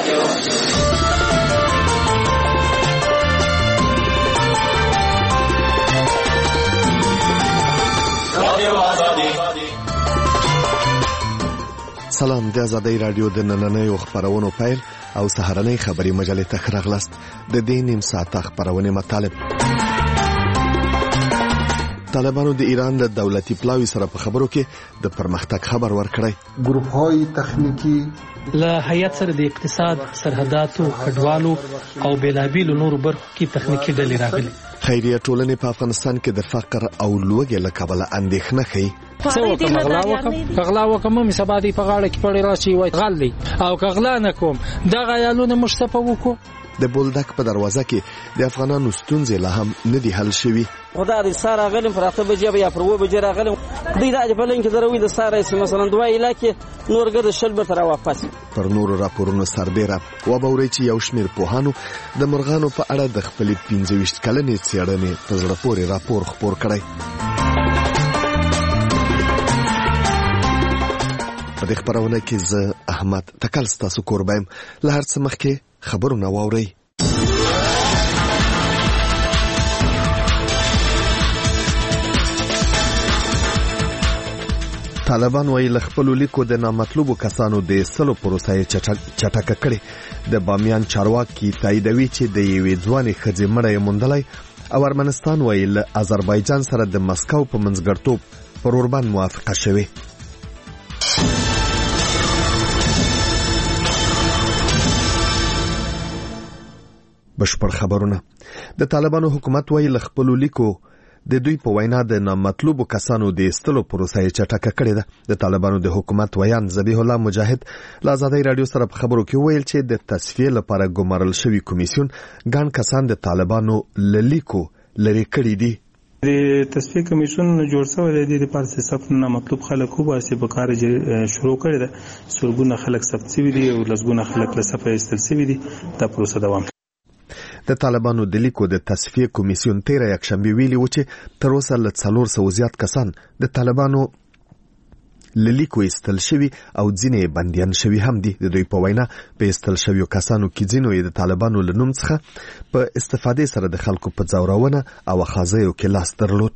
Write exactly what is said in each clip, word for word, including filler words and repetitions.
سلام، د آزادۍ رادیو د نننیو خبرونو پیل او سهارنۍ خبري مجلې ته ښه راغلاست. د دې نیم ساعته خبرونه مطالب. طالبانو د ایران د دولتي پلاوی سره په خبرو کې د پرمختګ خبر ورکړی. ګروپ‌های تخنیکی له هیئت سره د اقتصاد، سرحداتو، کډوالو او بیلابیلو نورو برخو کې تخنیکی ډلې راغلي. خیریه ټولنې په افغانستان کې د فقر او لوږې له کبله اندېښنه ښيي. څه وکم غلا وکم غلا وکم مې سبا دی په غاړه کې پړې راشي وای غل دی او غلا نه کوم دغه یالونه مشتفه وکړو. د بولدک په دروازه کې د افغانانو ستونزې لا هم نه دي حل شوي. خدا دې ساره غلم پر اته بجې یا پر و بجې راغلم دوی د بلنګ دروي د ساره سي مثلا دوه علاقې نورګه د شلبر تر واپس. پر نورو راپورونو سربېره و به ورې چې یو شمېر پوهانو د مرغانو په اړه د خپلې پنځه ویشت کلنې څېړنې په زړه پورې راپور خپور کړی. په دې خبرونه کې زه احمد تکل ستاسو کوربه یم. له هر څه مخکې خبرونه واورئ. طالبان وايي له خپلو لیکو د نامطلوبو کسانو د ایستلو پروسه یې چټکه کړې. د بامیان چارواکي تاییدوي چې د یوې ځوانې ښځې مړی یې موندلی او ارمنستان وايي له آذربایجان سره د مسکو په منځګړیتوب پر اوربند موافقه شوې. بشپړ خبرونه. د طالبانو حکومت وايي له خپلو لیکو د دوی په وینا د نامطلوبو کسانو د ایستلو پروسه یې چټکه کړې ده. د طالبانو د حکومت ویان ذبیح الله مجاهد له آزادۍ رادیو سره په خبرو کې ویل چې د تصفیې لپاره ګمارل شوی کمیسیون ګڼ کسان د طالبانو له لیکو لرې کړي دي. د تصفیه کمیسیون جوړ شوی دی د پارسي صف نامطلوب خلک وباسي په کار شروع کړی ده. سورګونه خلک ثبت شوي دي او لسګونه خلک له صفه ایستل شوي دي. دا پروسه دوام. د طالبانو د لیکو د تصفیه کمیسیون تیره یکشنبه ویلي و چې تر اوسه له څلور سوه زیات کسان د طالبانو له لیکو ایستل شوي او ځینې بندیان شوي هم دي. د دوی په وینا په ایستل شویو کسانو کې ځینو یې د طالبانو له نوم څخه په استفادې سره د خلکو په ځورونه او اخاذیو کې لاس درلود.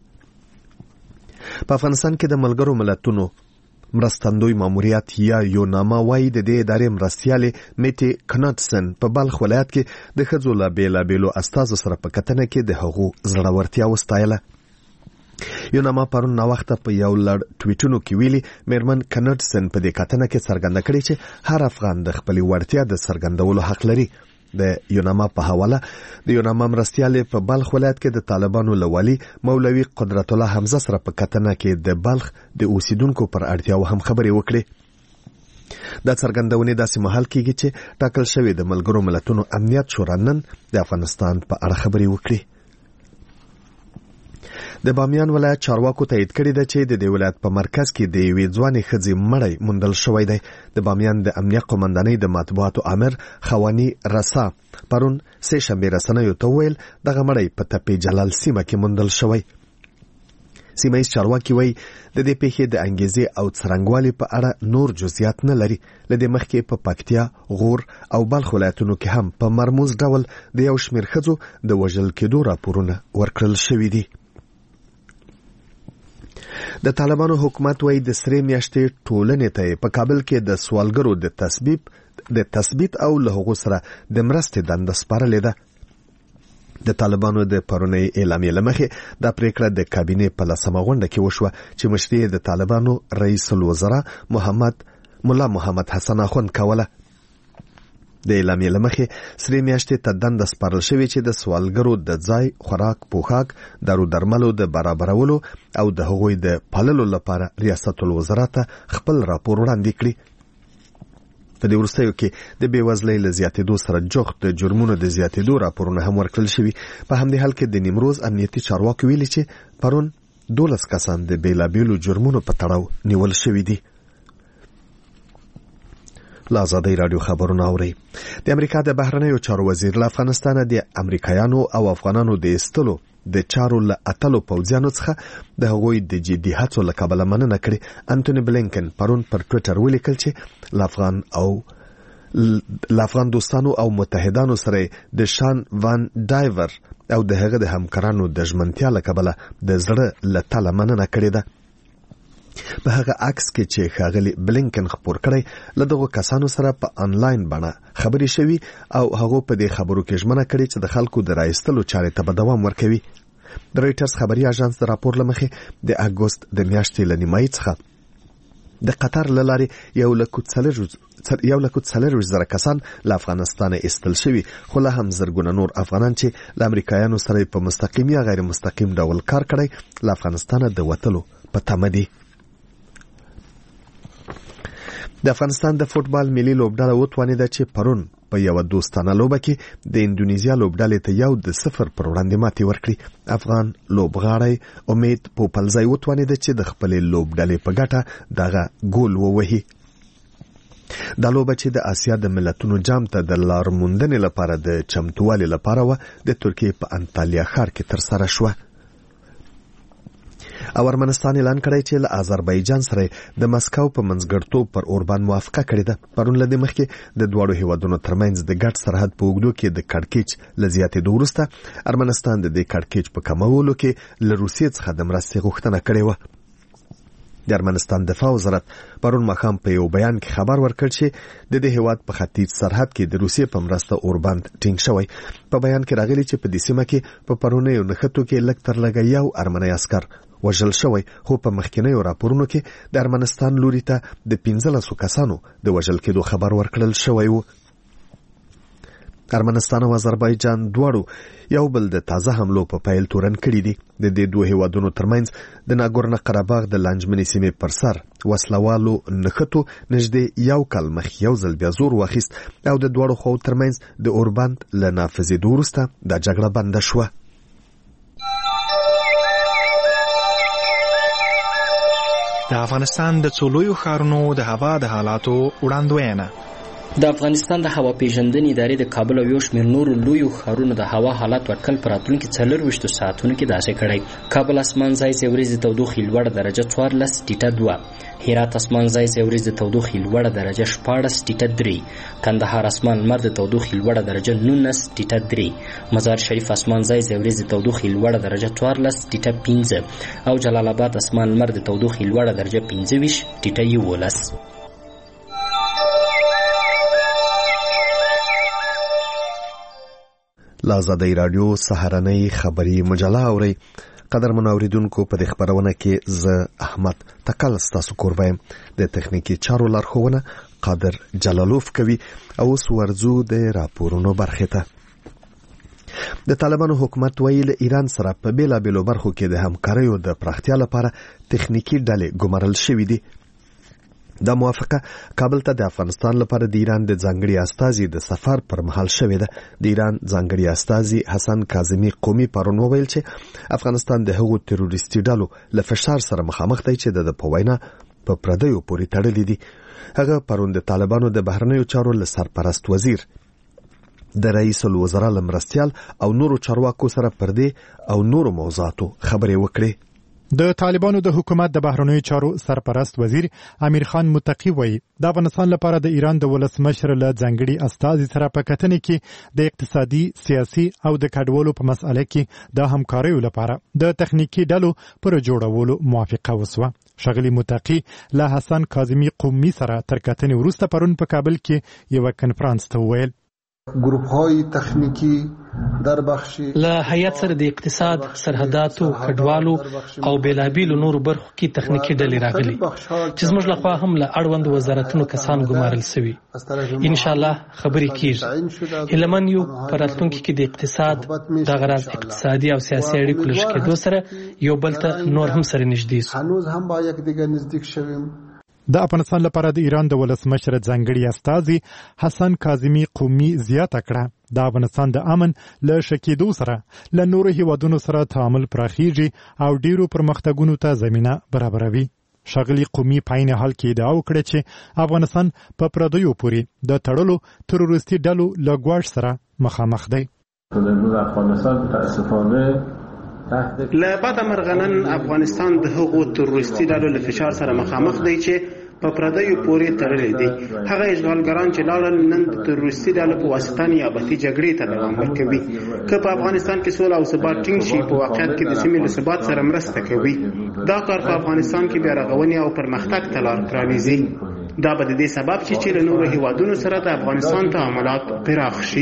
په افغانستان کې د ملګرو ملتونو مرستندوی ماموریت یا یوناما وايي د دې ادارې مرستیالې میټي کناتسن په بلخ ولایت کې د ښځو له بیلابیلو استازو سره په کتنه کې د هغو زړورتیا وستایله. یوناما پرون ناوخته په یو لړ ټویټونو کې ویلي میرمن کناتسن په دې کتنه کې څرګنده کړې چې هر افغان د خپلې وړتیا د څرګندولو حق لري. د یوناما په حواله د یوناما مرستیالې په بلخ ولایت کې د طالبانو له والي مولوي قدرت الله حمزه سره په کتنه کې د بلخ د اوسیدونکو پر اړتیاو هم خبرې وکړې. دا څرګندونې داسې مهال کېږي چې ټاکل شوی د ملګرو ملتونو امنیت شورا نن د افغانستان په اړه خبرې وکړي. د بامیان ولایت چارواکو تایید کړی ده چې د دې ولایت په مرکز کې د یوې ځوانې ښځې مړی موندل شوی دی. د بامیان د امنیه قومندانۍ د مطبوعاتو امر خوانی رسا پرون سه شنبه رسنیو ته ویل دغه مړی په تپې جلال سیمه کې موندل شوی. سیمه ییز چارواکي وایي د دې پیښې د انګیزې او څرنګوالي په اړه نور جزئیات نه لري. له دې مخکې په پکتیا، غور او بلخ ولایتونو کې هم په مرموز ډول د یو شمېر ښځو د وژل کېدو راپورونه ورکړل شوي دي. د طالبانو حکومت وايي د سرې میاشتې ټولنې ته په کابل کې د سوالګرو د تثبیت د تثبیت او له هغو سره د مرستې دنده سپارلې ده. د طالبانو د پرونۍ اعلامیې له مخې دا پریکړه د کابینې په لسمه غونډه کې وشوه چې مشري د طالبانو رئیس الوزرا محمد مولا محمد حسن اخوند کوله. د اعلامیې له مخې سرې میاشتې ته دنده سپارل شوې چې د سوالګرو د ځای، خوراک، پوښاک، دارو درملو د برابرولو او د هغوی د پاللو لپاره ریاست الوزرا ته خپل راپور وړاندې کړي. په دې وروستیو کې د بېوزلۍ له زیاتېدو سره جوخت د جرمونو د زیاتېدو راپورونه هم ورکړل شوي. په همدې حال کې د نیمروز امنیتي چارواکو ویلي چې پرون دولس کسان د بېلابېلو جرمونو په تړاو نیول شوي دي. له آزادۍ رادیو خبرونه اورئ. د امریکا د بهرنیو چارو وزیر له افغانستانه د امریکایانو او افغانانو د ایستلو د چارو له اتلو پوځیانو څخه د هغوی د جدي هڅو له کبله مننه کړې. انټوني بلینکن پرون پر ټویټر ولیکل چې له افغان او ل افغان دوستانو او متحدانو سره د شان وان ډایور او د هغه د همکارانو د ژمنتیا له کبله د زړه له تله مننه کړې ده. په هغه عکس کې چې ښاغلي بلینکن خپور کړی له دغو کسانو سره په انلاین بڼه خبرې شوي او هغه په دې خبرو کې ژمنه کړې چې د خلکو د راایستلو چارې ته به دوام ورکوي. د رویټرز خبري اژانس د راپور له مخې د اګوست د میاشتې له نیمایي څخه د قطر له لارې یو لک یو لک څلوېښت زره کسان له افغانستانه ایستل شوي، خو لا هم زرګونه نور افغانان چې له امریکایانو سره په مستقیم یا غیر مستقیم ډول کار کړی له افغانستانه د وتلو په تمه دي. د افغانستان د فوټبال ملي لوبډله وتوانېده چې پرون په یو دوستانه لوبه کې د اندونیزیا لوبډلې ته یو د صفر پر وړاندې ماتې ورکړي. افغان لوبغاړی امید پوپلزی وتوانېده چې د خپلې لوبډلې په ګټه دغه ګول ووهي. دا لوبه چې د آسیا د ملتونو جام ته د لار موندنې لپاره د چمتووالي لپاره و د ترکیې په انطالیا ښار کې ترسره شوه. او ارمنستان اعلان کړی چې له آذربایجان سره د مسکو په منځګړتوب پر اوربان موافقه کړې ده. پرون له دې مخکې د دواړو هیوادونو ترمنځ د ګډ سرحد په اوږدو کې د کړکېچ له زیاتېدو وروسته ارمنستان د دې کړکېچ په کمولو کې له روسیې څخه د مرستې غوښتنه کړې وه. د ارمنستان دفاع وزارت پرون ماښام په یو بیان کې خبر ورکړ چې د دې هیواد په ختیځ سرحد کې د روسیې په مرسته اوربند ټینګ شوی. په بیان کې راغلي چې په دې سیمه کې په پرونیو نښتو کې لږ تر لږه یو ارمنی عسکر وژل شوی، خو په مخکینیو راپورونو کې د ارمنستان لوري ته د پنځلسو کسانو د وژل کېدو خبر ورکړل شوی و. ارمنستان او آذربایجان دواړو یو بل د تازه حملو په پیل تورن کړي دي. د دې دوه هیوادونو ترمنځ د ناګورنو قرهباغ د لانجمنې سیمې پر سر وسلوالو نښتو نږدې یو کال مخکې یو ځل بیا زور واخیست او د دواړو خواو ترمنځ د اوربند له نافذېدو وروسته دا جګړه بنده شوه. د افغانستان د څو لویو ښارونو د هوا د حالاتو وړاندوینه. د افغانستان د هوا پیژندنې ادارې د کابل او یو شمېر نورو لویو ښارونو د هوا حالات ورکل په راتلونکي څلرویشتو ساعتونو کې داسې کړی. کابل اسمان ځای ځای ورځې تودوخې لوړه درجه څوارلس ټیټه دوه، هرات اسمان ځای ځای ورځې تودوخې لوړه درجه شپاړس ټیټه درې، کندهار اسمان لمر د تودوخې لوړه درجه نولس ټیټه درې، مزار شریف اسمان ځای ځای ورځې تودوخې لوړه درجه څوارلس ټیټه پنځه او جلال آباد اسمان لمر د تودوخې لوړه درجه پنځه ویشت ټیټه یولس. لا آزادۍ راډیو سهارنۍ خبري مجله اورئ. قدرمنو اوریدونکو، په دې خبرونه کې زه احمد تکل ستاسو کوربه یم. د تخنیکي چارو لارښوونه قادر جلالوف کوي. او اوس ورځو د راپورونو برخې ته. د طالبانو حکومت وایي له ایران سره په بېلابېلو برخو کې د همکاریو د پراختیا لپاره تخنیکي ډلې ګمارل شوي دي. دا موافقه کابل ته د افغانستان لپاره د ایران د ځانګړي استازي د سفر پر مهال شوې ده. د ایران ځانګړي استازي حسن کاظمي قومي پرون وویل چې افغانستان د هغو تروریستي ډلو له فشار سره مخامخ دی چې د په وینا په پردیو پورې تړلي دي. هغه پرون د طالبانو د بهرنیو چارو له سرپرست وزیر د رئیس الوزرا له مرستیال او نورو چارواکو سره پر دې او نورو موضوعاتو خبرې وکړې. د طالبانو د حکومت د بهرنیو چارو سرپرست وزیر امیر خان متقی وایي د افغانستان لپاره د ایران د ولسمشر له ځانګړي استازي سره په کتنې کې د اقتصادي، سیاسي او د کډوالو په مسأله کې د همکاریو لپاره د تخنیکي ډلو پر جوړولو موافقه وسوه. ښاغلي متقی له حسن کاظمي قومي سره تر کتنې وروسته پرون په کابل کې یو کنفرانس ته وویل گروپ های تخنیکی در بخش له هیئت سره د اقتصاد، سرحداتو، کډوالو او بیلابیلو نورو برخو کې تخنیکي ډلې راغلي چې زموږ لخوا هم له اړوند وزارتونو کسان ګمارل شوي. ان شاء الله خبرې کیږي. هیلمن یو پر راتلونکي کې د اقتصاد د غراض اقتصادي او سیاسي اړیکو لږ کېدو سره یو بل ته نور هم سره نږدې شو. هنوز هم با یکدیگر نزدیک شویم. د افغانستان لپاره د ایران د ولسمشر ځانګړي استازي حسن کاظمي قومي زیاته کړه د افغانستان د امن له شکېدو سره له نورو هیوادونو سره تعامل پراخیږي او ډیرو پرمختګونو ته زمینه برابروي. ښاغلي قومي په عین حال کې ادعا وکړه چې افغانستان په پردیو پورې د تړلو تروریستي ډلو له ګواښ سره مخامخ دی. افغانستان متاسفانه له بعد مرغنن افغانستان د هغو تروریستي ډلو له فشار سره مخامخ دی چې په پردیو پورې تړلې دي. هغه اشغالګران چې لاړل نن د تروریستي ډلو په واسطه نیابتي جګړې ته دوام ورکوي. که په افغانستان کې سوله او ثبات ټینګ شي په واقعیت کې د سیمې له ثبات سره مرسته کوي. دا کار په افغانستان کې بیا رغونې او پرمختګ ته لار پرانیزي. دا به د دې سبب شي چې له نورو هیوادونو سره د افغانستان تعاملات پراخ شي.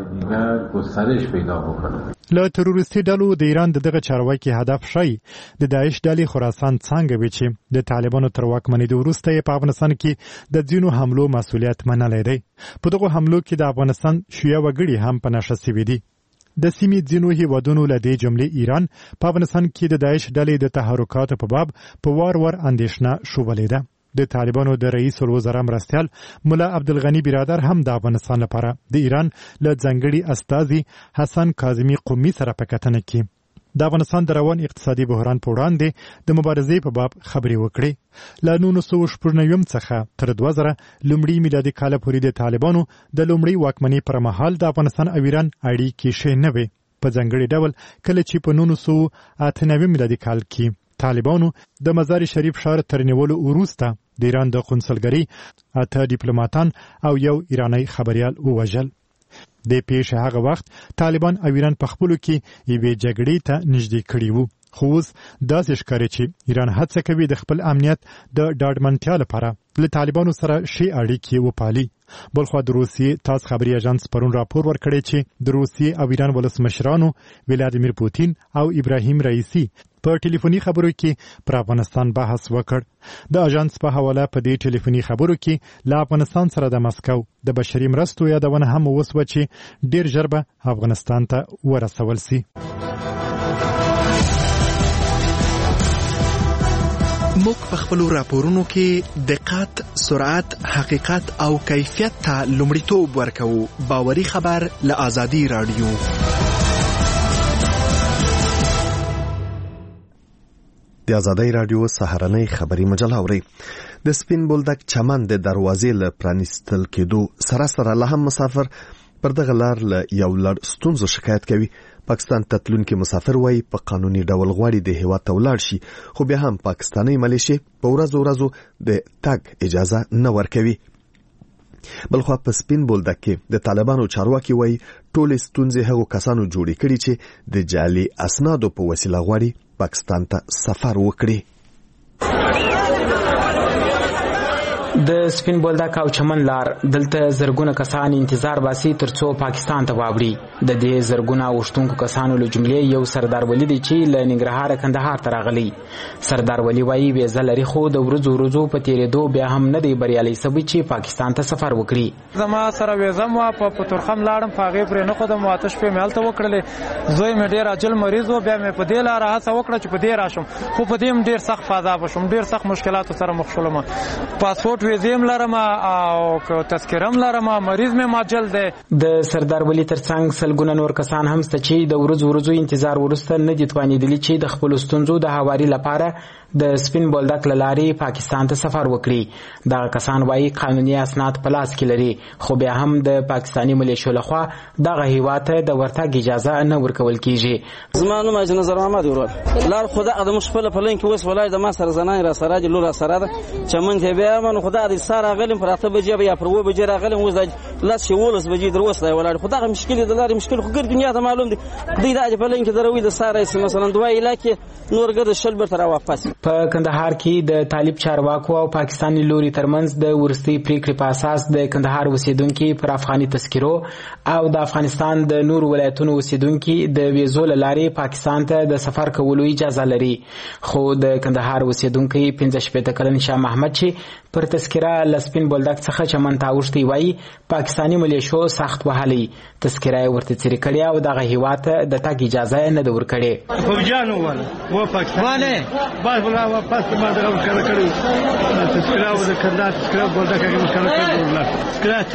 له تروریستي ډلو د ایران د دغه چارواکي هدف شي د داعش ډلې خراسان څنګه وي چې د طالبانو تر واکمنېدو وروسته په افغانستان کې د ځینو حملو مسؤلیت منلی دی. په دغو حملو کې د افغانستان شیعه وګړي هم په نښه سوي دي. د سیمې ځینو هیوادونو له دې جملې ایران په افغانستان کې د داعش ډلې د تحرکاتو په باب په وار وار اندېښنه شوبلې ده. د طالبانو د رئیس الوزرا مرستیال مولا عبدالغني برادر هم د افغانستان لپاره د ایران له ځانګړي استازي حسن کاظمي قومي سره په کتنه کې د افغانستان د روان اقتصادي بحران په وړاندې د مبارزې په باب خبرې وکړې. له نولس سوه شپږ نوي څخه تر دوه زره لومړي میلادي کال پورې د طالبانو د لومړۍ واکمنۍ پر مهال د افغانستان او ایران اړیکې ښې نه وې. په ځانګړي ډول کله چې په نولس سوه اته نوي میلادي کال کې طالبانو د مزار شریف ښار تر نیولو وروسته د ایران د قونسلګرۍ اته ډیپلوماتان او یو ایرانی خبریال ووژل. د پیښې هغه وخت طالبان او ایران په خپلو کې یوې جګړې ته نږدې کړي وو. خو اوس داسې ښکاري چې ایران هڅه کوي د خپل امنیت د ډاډمنتیا لپاره له طالبانو سره ښې اړیکې وپالي. بلخوا د روسیې تاس خبري اژانس پرون راپور ورکړی چې د روسیې او ایران ولسمشرانو ولادیمیر پوتین او ابراهیم رئیسی په ټلیفوني خبرو کې پر افغانستان بحث وکړ. د اژانس په حواله په دې ټلیفوني خبرو کې له افغانستان سره د مسکو د بشري مرستو یادونه هم وسوه چې ډیر ژر به افغانستان ته ورسول سي. موږ په خپلو راپورونو کې دقت، سرعت، حقیقت او کیفیت ته لومړیتوب ورکوو. باوري خبر له آزادي رادیو. د آزادۍ رادیو سهارنۍ خبري مجله اورئ. د سپین بولدک چمن د دروازې له پرانیستل کېدو سره سره لا هم مسافر پر دغه لار له یو لړ ستونزو شکایت کوي. پاکستان ته تلونکي مسافر وایي په قانوني ډول غواړي د هېواد ته ولاړ شي، خو بیا هم پاکستاني ملیشې په ورځو ورځو د تګ اجازه نه ورکوي. بلخوا په سپین بولدک کې د طالبانو چارواکي وایي ټولې ستونزې هغو کسانو جوړې کړي چې د جعلي اسنادو په وسیله غواړي پاکستان ته سفر وکړي. د سپین بولدک او چمن لار دلته زرګونه کسان انتظار باسي ترڅو پاکستان ته واوړي. د دې زرګونه اوښتونکو کسانو له جملې یو سردار ولی دی چې له ننګرهار کندهار ته راغلی. سردار ولی وایي ویزه لري خو د ورځو ورځو په تېرېدو بیا هم نه دی بریالی سوی چې پاکستان ته سفر وکړي. زما سره ویزه مو په پتورخم لاړم، په هغې پرې نه ښودم، اته شپې مې هلته وکړلې. زوی مې ډېر عاجل مریض و، بیا مې په دې لاره هڅه وکړه چې په دې راشم، خو په دې هم ډېر سخت فاضابه شوم، ډېر سخت مشکلاتو سره مخ شولم. پاسپورټ ویزې هم لرم او تذکره هم لرم، مریض مې ماجل دی. د سردار ولی ترڅنګ سلګونه نور کسان هم شته چې د ورځو ورځو انتظار وروسته نه دي توانېدلي چې د خپلو ستونزو د هواري لپاره د سپین بولدک له لارې پاکستان ته سفر وکړي. دغه کسان وایي قانوني اسناد په لاس کې لري، خو بیا هم د پاکستاني ملیشو لخوا دغه هیواد ته د ورتګ اجازه نه ورکول کیږي. زما نوم اجي نظر محمد ورور لار خدا د مشفله پلن کې وس ولای د ما سره زنان را سره د لور سره ده چمن ته بیا من خدا د ساره غلم پر اته بجې بیا پر و بجې راغلم وز د لاس شولس بجې دروسه ولای خدا مشکل د لارې مشکل خو ګر دنیا ته معلوم دي. دوی د پلن کې دروي د ساره مثلا دوه علاقې نور ګر شلبر تر واپس. په کندهار کې د طالب چارواکو او پاکستاني لوري ترمنځ د ورستي پریکړې په اساس د کندهار اوسیدونکو پر افغاني تذکرو او د افغانستان د نور ولایتونو اوسیدونکو د ویزو لارې پاکستان ته د سفر کولو اجازه لري. خو د کندهار اوسیدونکو پنځه شپېته کلن شاه محمد چې پر تذکره لسپین بولدک څخه چمن ته اوښتي وایي پاکستاني ملیشو سخت وهلي، تذکره یې ورته څیرې کړې او دغه هیواد ته د تګ اجازه نه ده ورکړې. فوجیانو وله و پاکستان باز ولا واپس ما دغه مشکل کړو تذکره او د کندهار تذکره بولدک کې مشکل کړو تذکره څیرې.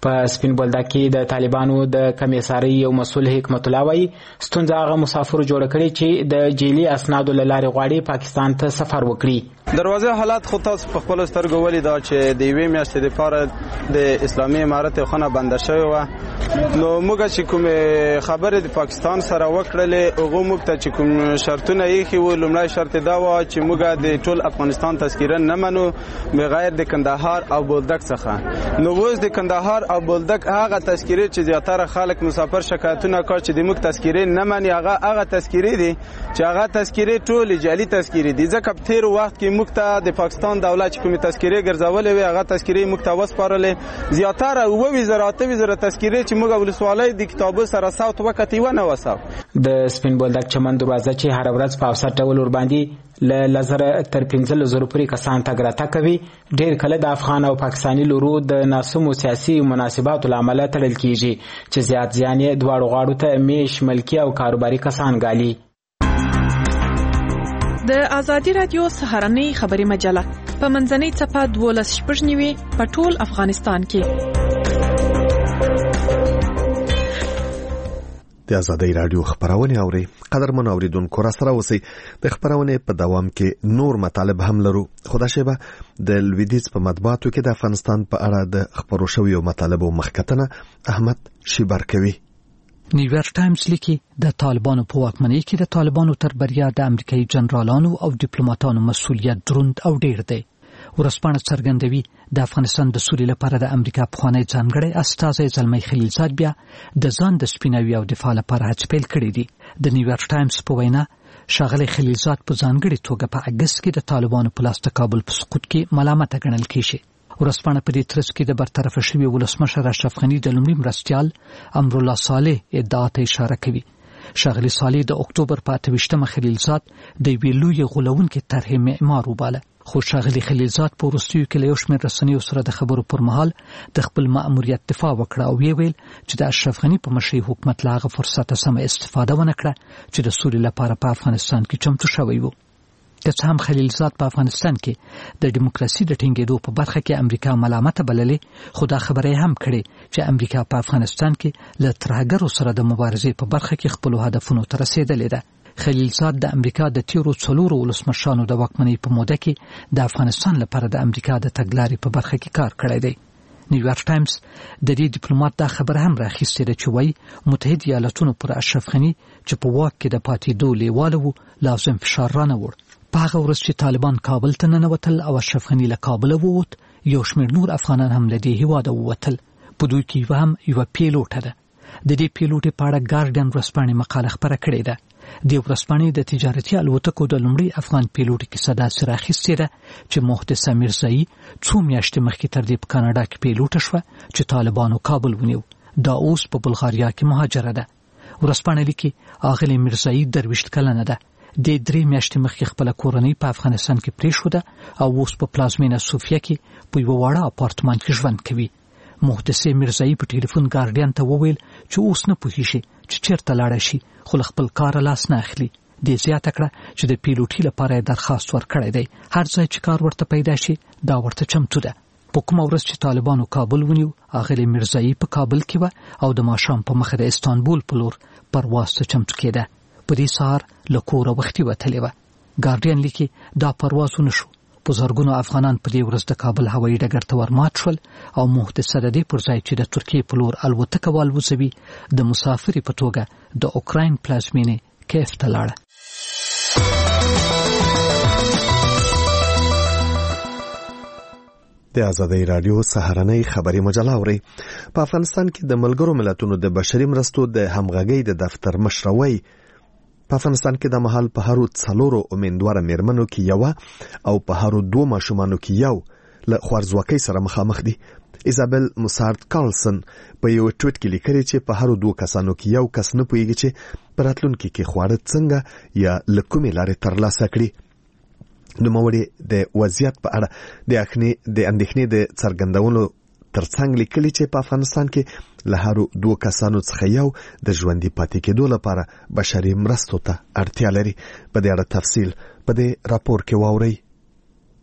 په سپین بولدک کې د طالبانو د کمیسارۍ یو مسؤل حکمت الله وایي ستونزه هغه مسافرو جوړه کړې چې د جعلي اسنادو له لارې غواړي پاکستان ته سفر وکړي. دروازه حالات خو تاسو په خپل سترګو ولیدا چې د یوې میاشتې لپاره د اسلامي امارت خونه بنده شوې وه. نو موږ چې کوم خبرې د پاکستان سره وکړلې هغه موږ ته چې کوم شرطونه ایښي وو، لومړی شرط دا و چې موږ د ټول افغانستان تذکیره نه منو بغیر د کندهار او بولدک څخه. نو اوس د کندهار او بولدک هغه تذکیره چې زیاتره خلک مسافر شکایتونه کوي چې د موږ تذکیره نه مني، هغه هغه تذکیره دي چې هغه تذکیره ټول جعلي تذکیره دي. ځکه په تیر وخت کې موږ ته د پاکستان دولت کومه تذکیره ګرځولې وي هغه تذکیره موږ ته وسپارلې. زیاتره اوه وزارت وزارت تذکیره چې موږ ولسوالۍ د کتابو سره ساوت وکتی و نه وساو. د سپین بولدک چمن دروازه چې هر ورځ په اوسط ډول ور باندې ل لزر تر پنځه زره پورې کسان تګ راتګ کوي. ډېر کله د افغان او پاکستاني لورو د ناسمو سیاسي مناسباتو له امله تړل کیږي چې زیات زیان یې دواړو غاړو ته میش ملکي او کاروباري کسان ګالي. د ازادي رادیو سهارنۍ خبري مجله په منځنۍ څپه دولس شپږ نیوي په ټول افغانستان کې. د ازادي رادیو خبرونه اوري قدرمن اوریدونکو را سره اوسئ. د خبرونه په دوام کې نور مطالب هم لرو. خدا شیبه د لویدیز په مطبوعاتو کې د افغانستان په اړه د خبرو شویو مطالبو مخکتنه احمد شیبر کوي. نیویارک ټایمز لیکي د طالبانو په واکمنۍ کې د طالبانو تر بریا د امریکایي جنرالانو او ډیپلوماټانو مسؤلیت دروند او ډیر دی. ورسپانه څرګندوي د افغانستان د سولې لپاره د امریکا پخوانی ځانګړی استازی زلمی خلیلزاد بیا د ځان د سپیناوي او دفاع لپاره هڅې پیل کړې دي. د نیویارک ټایمز په وینا ښاغلی خلیلزاد په ځانګړي توګه په اګست کې د طالبانو په لاس د کابل په سقوط کې ملامت ګڼل کیږي. ورسپانه په دې ترڅ کې د برطرف شوي ولسمشر اشرف غني د لومړي مرستیال امرالله صالح ادعا ته اشاره کوي. ښاغلی صالح د اکتوبر په اته ویشتمه خلیلزاد د یوې لویې غولونکې طرحې معمار وباله. خو ښاغلی خلیلزاد په وروستیو کې له یو شمېر رسنیو سره د خبرو پر مهال د خپل مأموریت دفاع وکړه او ویې ویل چې د اشرف غني په مشرۍ حکومت له هغه فرصته سمه استفاده ونه کړه چې د سولې لپاره په افغانستان کې چمتو شوی و. که څه هم خلیلزاد په افغانستان کې د دیموکراسي د ټینګېدو په برخه کې امریکا ملامته بللې، خو دا خبره هم کړې چې امریکا په افغانستان کې له ترهګرو سره د مبارزې په برخه کې خپلو هدفونو ته رسېدلې ده. خلیلزاد د امریکا د تیرو څلورو ولسمشرانو د واکمنۍ په موده کې د افغانستان لپاره د امریکا د تګلارې په برخه کې کار کړی دی. نیویارک ټایمز د دې ډیپلوماټ دا خبره هم راخیستې ده چې وایي متحد ایالتونو پر اشرف غني چې په واک کې د پاتېدو لیواله و لازم فشار رانهوړ. په هغه ورځ چې طالبان کابل ته ننوتل او اشرف غني له کابله ووت، یو شمېر نور افغانان هم له دې هېواده ووتل. په دوی کې یوه هم یوه پیلوټه ده. د دې پیلوټې په اړه ګارډین ورځپاڼې مقاله خپره کړې ده. د ورځپاڼې د تجارتي الوتکو د لومړي افغان پیلوټ کیسه داسې راخیستې ده چې محدثه میرزایي څو میاشتې مخکې تر دې په کاناډا کې پیلوټه شوه چې طالبانو کابل ونیو. دا اوس په بلغاریا کې مهاجره ده. ورځپاڼه لیکي اغلې میرزایي درویشت کلنه ده. د درې میاشتې مخکې خپله کورنۍ په افغانستان کې پرېښوده او اوس په پلازمینه صوفیه کې په یوه واړه اپارتمان کې ژوند کوي. محدثه میرزایي په ټلیفون ګارډین ته وویل چې اوس نه پوهیږي چې چیرته لاړه شي، خو له خپل کاره لاس نه اخلي. دې زیاته کړه چې د پیلوټي لپاره درخواست ورکړی دی. هر ځای چې کار ورته پیدا شي دا ورته چمتو ده. په کومه ورځ چې طالبانو کابل ونیو، اغلې میرزایي په کابل کې وه او د ماښام په مخه د استانبول په لور پرواز ته چمتو کېده. په دې سهار له کوره وختي وتلې وه. ګارډین لیکي دا پرواز ونه شو. په زرګونو افغانان په دې ورځ د کابل هوایي ډګر ته ورمات شول او محدثه د دې پر ځای چې د ترکیې په لور الوتکه والوځوي د مسافرې په توګه د اوکراین پلازمینې کیف ته لاړه. د ازادي رادیو سهارنۍ خبري مجله اوري. په افغانستان کې د ملګرو ملتونو د بشري مرستو د همغږۍ د دفتر مشروي په افغانستان کې د مهال په هرو څلورو امیندواره میرمنو کې یو او په هرو دوه ماشومانو کې یو له خوارځواکۍ سره مخامخ دي. ایزابل موسارد کارلسن په یو ټویټ کې لیکلي چې په هرو دوه کسانو کې یو کس نه پوهیږي چې په راتلونکي کې خواړه څنګه یا له کومې لارې ترلاسه کړي. نوموړي د وضعیت په اړه د اندېښنې د څرګندولو ترڅنګ لیکلي چې په افغانستان کې له هرو دوه کسانو څخه یو د ژوندي پاتې کېدو لپاره بشري مرستو ته اړتیا لري. په دې اړه تفصیل په دې راپور کې واورئ.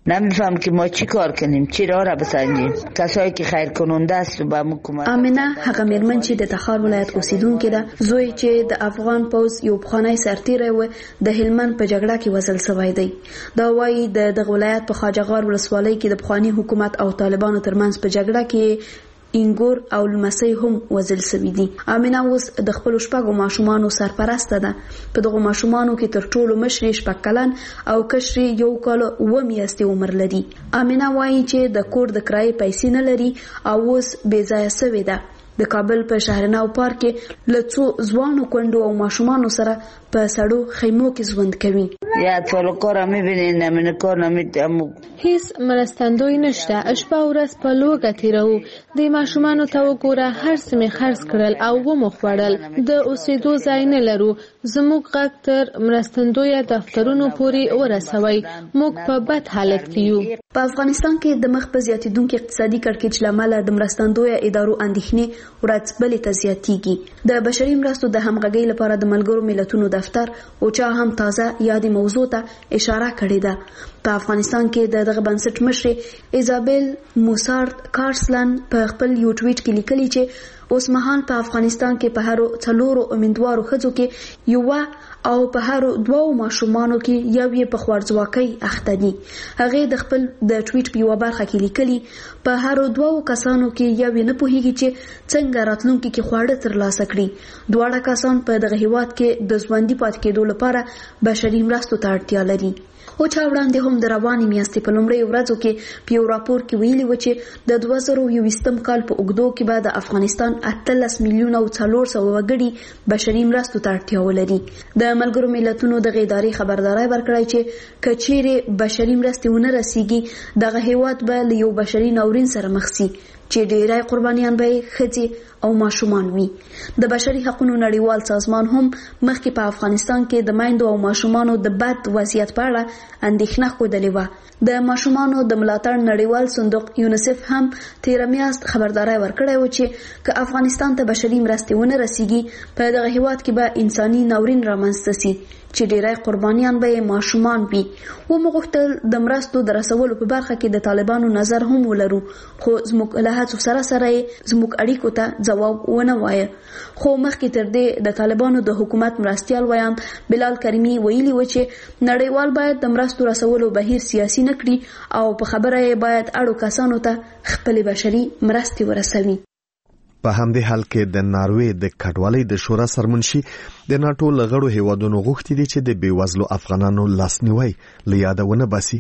نمیفهم که ما چی کار کنیم، چی را را بسنجیم. کسایی که خیر کننده است و به مو کمک. امینه هغه میرمن چې د تخار ولایت اوسیدونکې ده، زوی چې د افغان پوز یو پخوانی سرتیری و د هلمند په جګړه کې وژل شوی دی. دا وایي د دغه ولایت په خواجهغار ولسوالۍ کې د پخوانی حکومت او طالبانو ترمنځ په جګړه کې انګور او لمسی هم وژل شوي دي. امینه اوس د خپلو شپږو ماشومانو سرپرسته ده. په دغو ماشومانو کې تر ټولو مشرې شپږ کلن او کشرې یو کال اوه میاشتې عمر لري. امینه وایي چې د کور د کرایې پیسې نه لري او اوس بې ځایه شوې ده. د کابل په شهرناو پارک کې له څو ځوانو کونډو او ماشومانو سره په سړو خیمو کې ژوند کوي. یا ټول کور می‌بینې نه من کور نه میتمو هیڅ مرستندوی نشته. شپه ورځ په لوګه تیرو. د ماشومانو ته وګوره، هر څه می خرڅ کړل او و مو خوړل. د اوسېدو ځای نه لرو. زموږ غږ تر مرستندوی دفترونو پورې ورسوي. موږ په بد حالت کې یو. په افغانستان کې د مخ په زیاتیدونکو اقتصادي کړکېچ لامل د مرستندوی ادارو اندېښنې ورځ بلې ته زیاتېږي. د بشري مرستو د همغږۍ لپاره د ملګرو ملتونو دفتر او چا هم تازه یادې موضوع ته اشاره کړې ده. په افغانستان کې د دغه بنسټ مشر ایزابل موسارد کارسلن په خپل یو ټویټ کې لیکلي چې اوس مهال په افغانستان کې په هرو څلورو امیندوارو ښځو کې یو او په هرو دوو ماشومانو کې یو یې په خوارځواکۍ اخته دي. هغې د خپل د ټویټ په یوه برخه کې لیکلي په هرو دوو کسانو کې یو یې نه پوهیږي چې څنګه راتلونکي کې خواړه ترلاسه کړي. دواړه کسان په دغه هیواد کې د ژوندي پاتې کېدو لپاره بشري مرستو ته اړتیا لري. او چا وړاندې هم د روانې میاشتې په لومړیو ورځو کې په یو راپور کې ویلي و چې د دوه زره یوویشتم کال په اوږدو کې به د افغانستان اتلس میلیونه او څلور سوه وګړي بشري مرستو ته اړتیا ولري. د ملګرو ملتونو دغه ادارې خبرداری ورکړی چې که چیرې بشري مرستې ونه رسیږي، دغه هیواد به له یو بشري ناورین سره مخ شي چې ډیری قربانیان به ښځې او ماشومان وي. د بشري حقوقو نړیوال سازمان هم مخکې په افغانستان کې د میندو او ماشومانو د بد وضعیت په اړه اندېښنه ښودلې وه. د ماشومانو د ملاتړ نړیوال صندوق یونیسف هم تیره میاشت خبرداری ورکړی و چې که افغانستان ته بشري مرستې ونه رسیږي، په دغه هیواد کې به انساني ناورین رامنځته شي چې ډیری قربانیان به ماشومان وي. و موږ غوښتل د مرستو د رسولو په برخه کې د طالبانو نظر هم ولرو، خو زموږ له هڅو سره سره یې زموږ اړیکو ته ځواب ونه وایه. خو مخکې تر دې د طالبانو د حکومت مرستیال ویاند بلال کریمي ویلي و چې نړیوال باید د مرستو رسولو بهیر سیاسي نه کړي او په خبره یې باید اړو کسانو ته خپلې بشري مرستې ورسوي. په همدې حال کې د ناروې د کډوالۍ د شورا سرمنشي د ناټو لغړو هیوادونو غوښتي دي چې د بیوزلو افغانانو لاسنیوي له یاده ونه باسي.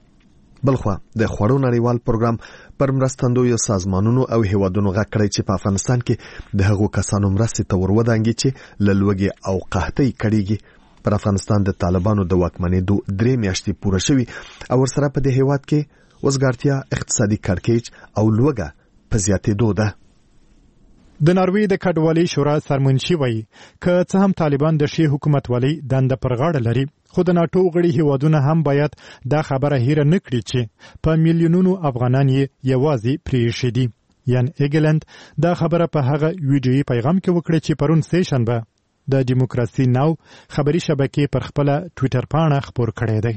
بلخوا د خوړو نړیوال پروګرام پر مرستندویو سازمانونو او هیوادونو غږ کړی چې په افغانستان کې د هغو کسانو مرستې ته ورودانګي چې له لوږې او قحطۍ کړيږي. پر افغانستان د طالبانو د واکمنېدو درې میاشتې پوره شوي او ورسره په دې هیواد کې وزګارتیا، اقتصادي کړکېچ او لوږه په زیاتېدو ده. د ناروې د کډوالۍ شورا سرمنشي وایي که څه هم طالبان د شی حکومتوالۍ دنده پر غاړه لري، خو د ناټو غړي هیوادونه هم باید دا خبره هیره نه کړي چې په میلیونونو افغانان یې یوازې پرېښي دي. یان ایګلند دا خبره په هغه ویډیویي پیغام کې وکړه چې پرون سه شنبه د دیموکراسي ناو خبري شبکې پر خپل ټوئیټر پاڼه خبر کړی دی.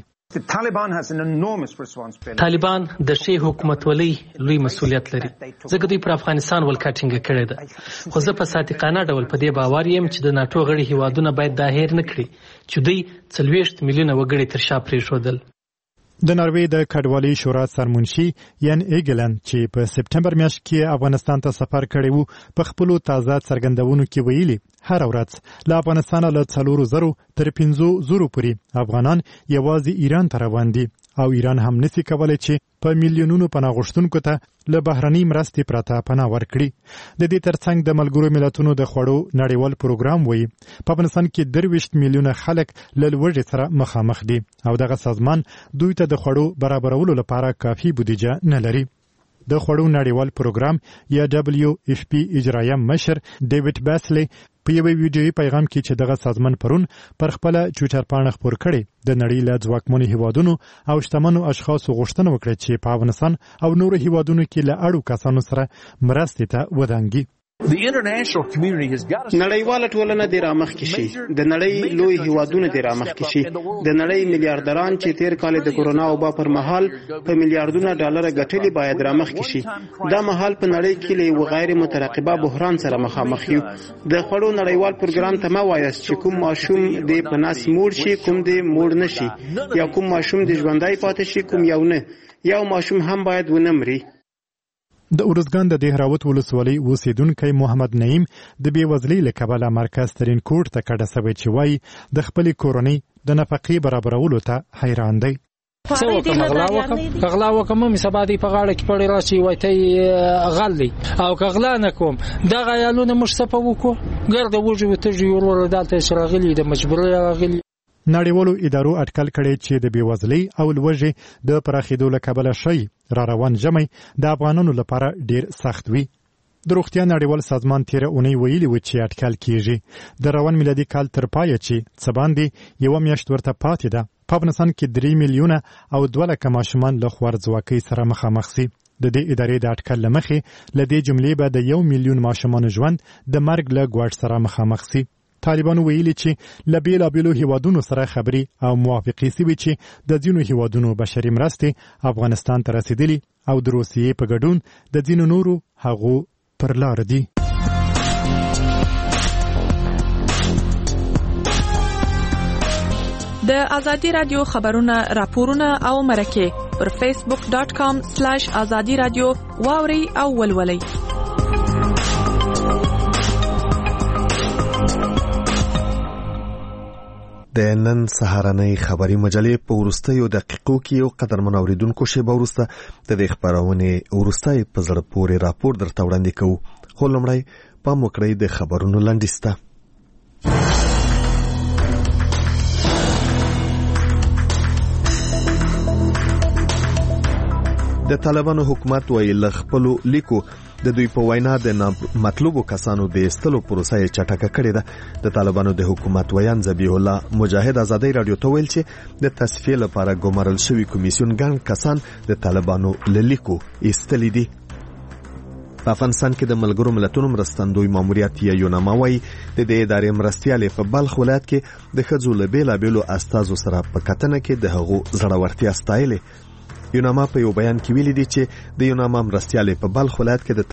طالبان د شی حکومتولۍ لوی مسولیت لري، ځکه دوی پر افغانستان ولکټینګ کړی ده. خو زه په صادقانه ډول په دې باور یم چې د ناټو غړي هیوادونه باید دا هیر نه کړي چې دوی څلوېښت میلیونه وګړي تر شا پرېښودل. د ناروې د کډوالۍ شورا سرمنشي یان ایګلند چې په سپټمبر میاشت کې افغانستان ته سفر کړی وو، په خپلو تازه څرګندونو کې ویلي هر ورځ له افغانستان له څلورو زرو تر پنځو زرو پورې افغانان یوازې ایران ته روان دي او ایران هم نسي کولای چې په میلیونونو پناه غوښتونکو ته له بهرنۍ مرستې پرته پناه ورکړي. د دې ترڅنګ د ملګرو ملتونو د خوړو نړیوال پروګرام وایي په افغانستان کې درویشت میلیونه خلک له لوږې سره مخامخ دي او دغه سازمان دوی ته د خوړو برابرولو لپاره کافي بودیجه نه لري. د خوړو نړیوال پروګرام یا دبلیو اف پی اجرایه مشر ډیوډ باسلی په یو ویډیویي پیغام کې چې دغه سازمان پرون پر خپل ټوئیټر پاڼه خبر کړي د نړۍ له ځواکمنو هیوادونو او شتمنو اشخاصو غوښتنه وکړه چې په افغانستان او نورو هیوادونو کې له اړو کسانو سره مرستې ته ودانګي. نړیواله ټولنه دې رامخکې شي، د نړۍ لوی هیوادونه دې رامخکې شي، د نړۍ میلیارډران چې تیر کال د کورونا وبا پر مهال په میلیارډونو ډالر ګټلي باید رامخکې شي. دا مهال په نړۍ کې له یو غیر مترقبه بحران سره مخامخ یو. د خوړو نړیوال پروګرام ته ما وایاست چې کوم ماشوم دې په نس موړ شي، کوم دې موړ نشي، یا کوم ماشوم دې ژوندی پاتې شي، کوم یو نه. یو ماشوم هم باید ونه مري. د اورزګان د دهراوت ولسوالۍ اوسیدونکی محمد نعیم د بېوزلۍ له کبله مرکز ترین کوټ ته کډه سوی چې وایي د خپلې کورنۍ د نفقې برابرولو ته حیران دی. څه وکم غلا وکم غلا وکم مې سبا دی په غاړه کې پړې راشي وای ته غل دی او غلا نه کوم دغه یالونه مش څه په وکړو ګرد وجو ته جوړول دالته شراغلی د مجبوري راغلی. نړیوالو ادارو اټکل کړي چې د بېوزلۍ او لوږې د پراخېدو له کبله شی را روان ژمی د افغانانو لپاره ډیر سخت وي. د روغتیا نړیوال سازمان تیره اونۍ ویلي و چې اټکل کیږي د روان میلادي کال تر پایه چې څه باندې یوه میاشت ورته پاتې ده په افغانستان کې درې میلیونه او دوه لکه ماشومان له خوارځواکۍ سره مخامخ سي. د دې ادارې د اټکل له مخې له دې جملې به د یو میلیون ماشومانو ژوند د مرګ له ګواښ سره مخامخ سي. طالبانو ویلي چې له بېلابېلو هیوادونو سره خبرې او موافقې سوي چې د ځینو هیوادونو بشري مرستې افغانستان ته رسېدلي او د روسیې په ګډون د ځینو نورو هغو پر لار دي. د ازادي رادیو خبرونه راپورونه او مرکه پر فیسبوک ډاټ کام سلاش ازادي رادیو واوري او ولولئ. د نن سهارنۍ خبري مجلې په وروستیو دقیقو کې یو قدر منوریدونکو شیبه وروسته د دې خبرونې وروستۍ په زړه پورې راپور درته وړاندې کوو. خو لومړی پام وکړئ د خبرونو لنډیز ته. د طالبانو حکومت وایي له خپلو لیکو د دوی په وینا د مطلوبو کسانو د ایستلو پروسه یې چټکه کړې ده. د طالبانو د حکومت ویان ذبیح الله مجاهد ازادۍ رادیو ته ویل چې د تصفیې لپاره ګمارل شوي کمیسیون ګڼ کسان د طالبانو له لیکو ایستلي دي. په افغانستان کې د ملګرو ملتونو مرستندوی ماموریت یا یوناما وایي د دې ادارې مرستیالې په بلخ ولایت کې د ښځو له بېلابېلو استازو سره په کتنه کې د هغو زړورتیا ستایلې. یوناما په یو بیان کې ویلي دي چې د یوناما مرستیالې په بلخ ولایت کې د